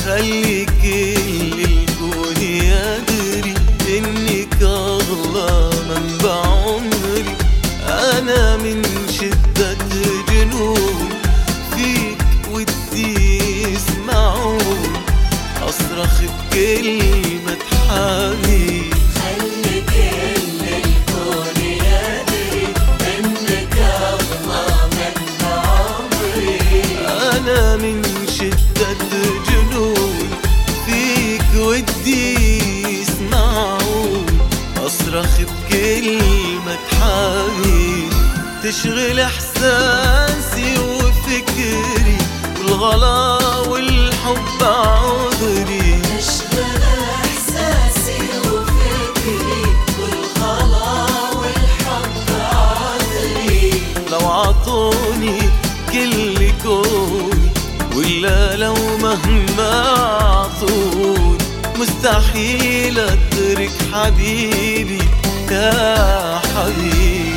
خلي كل الكون يدري إنك أغلى منبع عمري. أنا من شدة جنون فيك ودي يسمعون، أصرخ بكلمة حبيب. خلي كل الكون يدري إنك أغلى منبع عمري. أنا من شدة جنون فيك ودي يسمعون، أصرخ بكلمة حبيب. تشغل إحساسي وفكري والغلا والحب عذري. تشغل إحساسي وفكري والغلا والحب عذري. لو عطوني كل كوني ولا لو مهما عطوني، مستحيل أترك حبيبي يا حبيبي.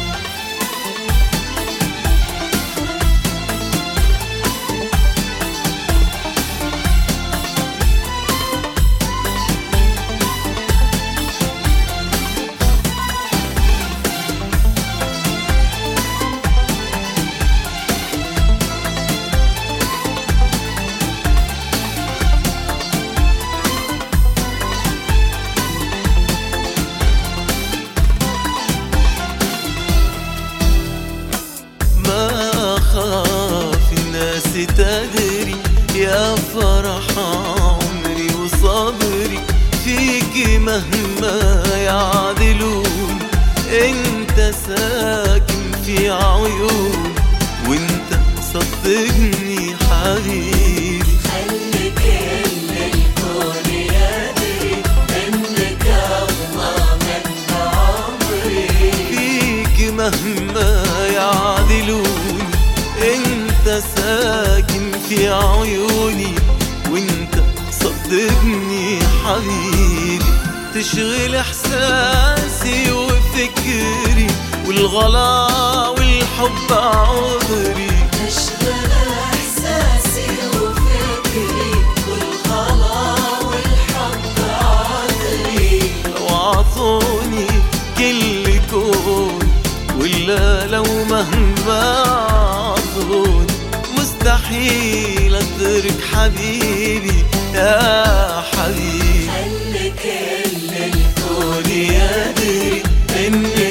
أخاف الناس تدري يا فرح عمري وصبري فيك مهما يعدلون. انت ساكن في عيون وانت صدقني حبيبي. خلي كل الكون يدري إنك أغلى منبع عمري. فيك مهما يعدلون، انت ساكن في عيوني وانت صدقني حبيبي. تشغل احساسي وفكري والغلا والحب عذري. تشغل إحساسي وفكري والغلا والحب عذري. لو عطوني كل كون ولا لو مهما عطوني، مستحيل أترك حبيبي يا حبيبي. خلي كل الكون كوني يدري إني